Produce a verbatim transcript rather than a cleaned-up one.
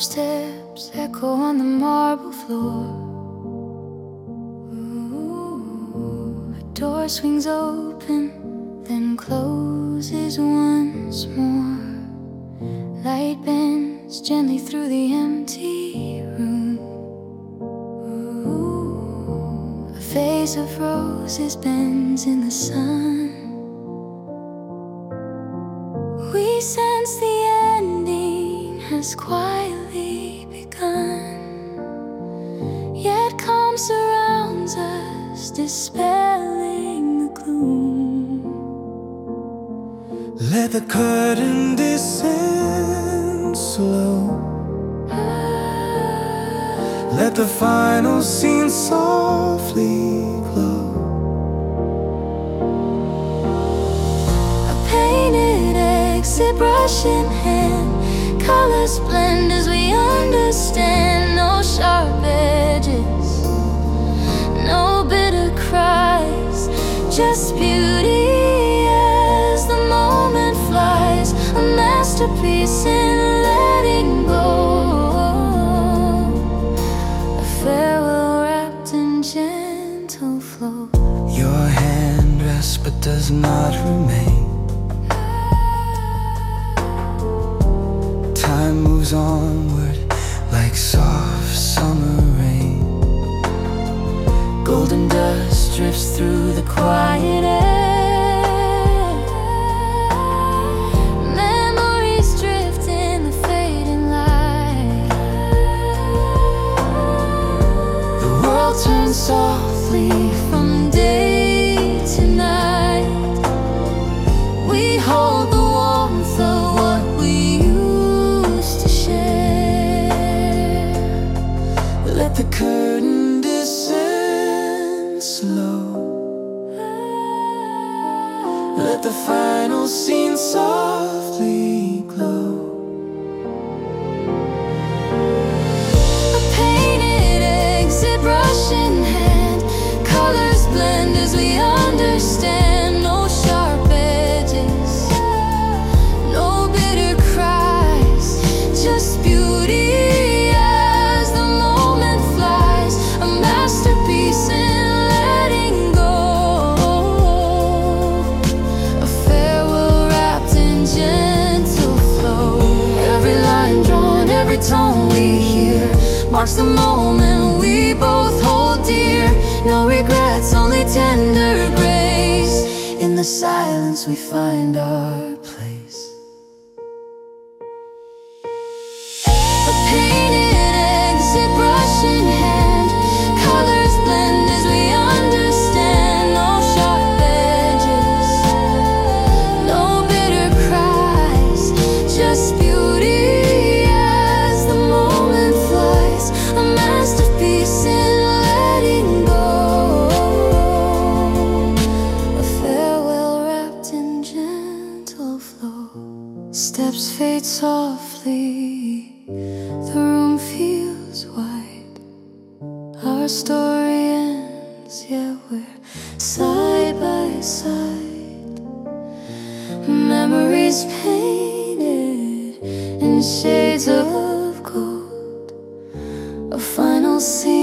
Soft steps echo on the marble floor. Ooh, a door swings open, then closes once more. Light bends gently through the empty room. Ooh, a vase of roses bends in the sun. We sense the ending has quietly begun, yet calm surrounds us, dispelling the gloom. Let the curtain descend slow. Let the final scene softly glow. A painted exit, brush in hand, colors blend as we understand. No sharp edges, no bitter cries, just beauty as the moment flies. A masterpiece in letting go, a farewell wrapped in gentle flow. Your hand rests but does not remain. Time moves onward like soft summer rain. Golden dust drifts through the quiet air. Memories drift in the fading light. The world turns softly from day to night. We hold the warmth of what we used to share. Let the curtain descend slow. Let the final scene softly glow. A painted exit, brush in hand, colors blend as we understand. No sharp edges, no bitter cries, just beauty as the moment flies. A masterpiece in letting go, a farewell wrapped in gentle flow. Every line drawn, every tone we hear marks the moment we both hold dear. No regrets, only tender grace. In the silence we find our place. A painted exit, brush in hand, colors blend as we understand. No sharp edges, no bitter cries, just beauty as the moment flies. A masterpiece in letting go, a farewell wrapped in gentle flow. Steps fade softly, the room feels wide. Our story ends, yet we're side by side. Memories painted in shades of gold, a final scene